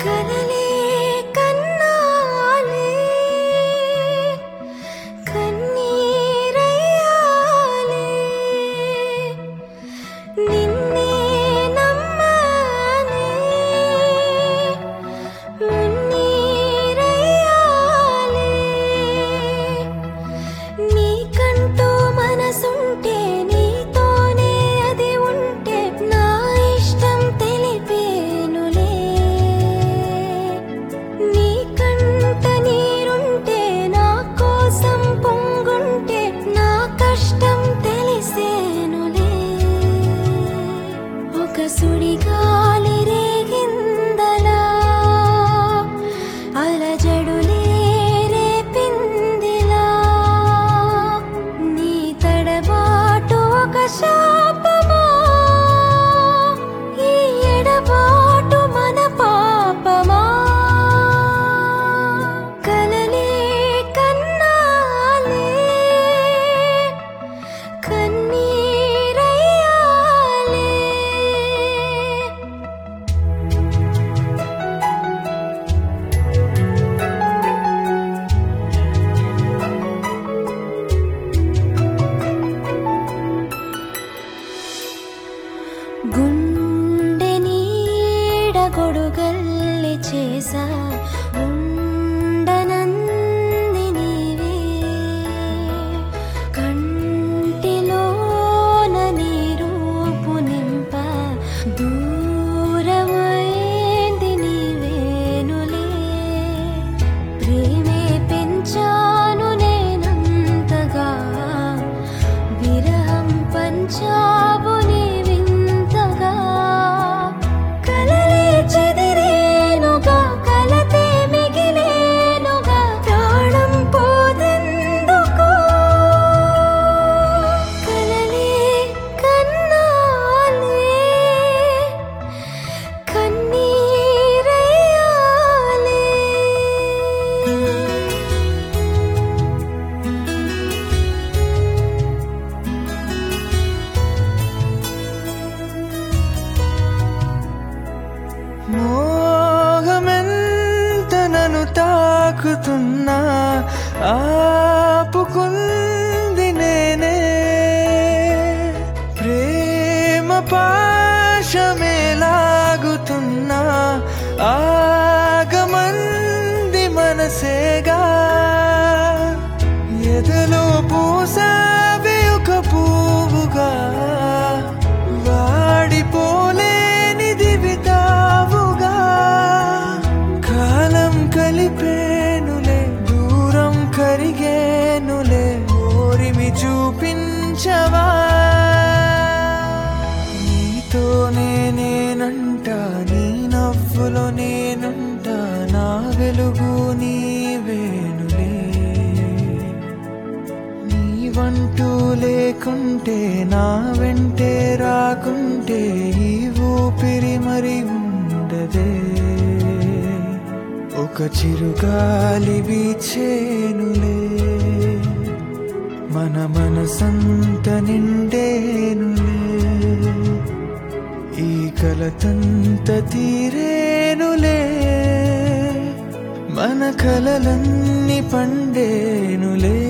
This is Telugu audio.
కలలే కన్నాలే కన్నీరయ్యాలే నిన్నే నమ్మనే మున్నీరయ్యాలే నీకంటూ మనసుంటే నీతోనే అది ఉంటే నా ఇష్టం తెలిపేనులే నీకంట నీరుంటే నా కోసం పొంగుంటే నా కష్టం తెలిసేనులే ఒక సుడిగాలి రేగిందలా అలజడులే రేపిందిలా నీ తడబాటు ఒక శాపమా ఈ ఎడబాటు మన పాపమా కలలే కన్నాలే కన్నీరయ్యాలే గుండె నీడ గొడుగల్లి చేసా ఉండనంది నీవే కంటిలోన నీ రూపు నింప దూరమైంది నీవేనులే ప్రేమే పెంచాను నేనంతగా విరహం పంచావు నీ వింతగా కలలే చెదిరేనుగా కలతే మిగిలేనుగా ప్రాణం పోదెందుకో కలలే కన్నాలే కన్నీరయ్యాలే మోహమెంత నన్ను తాకుతున్నా ఆపుకుంది నేనే ప్రేమ పాశమే లాగుతున్నా ఆగమంది మనసేగా ఎదలో పూసావే ఒక పువ్వుగా వాడిపోలేనిది వితావుగా కాలం కలిపేనులే దూరం కరిగేనులే ఓరిమి చూపించవా నీతోనే నేనంట నీ నవ్వులో నేనుంట నా వెలుగు నీవేనులే నీవంటూ లేకుంటే నా వెంటే రాకుంటే ఈ ఊపిరి మరి ఉండదే ఒక చిరుగాలి వీచేనులే మన మనసంత నిండేనులే ఈ కలతంత తీరేనులే మన కలలన్నీ పండేనులే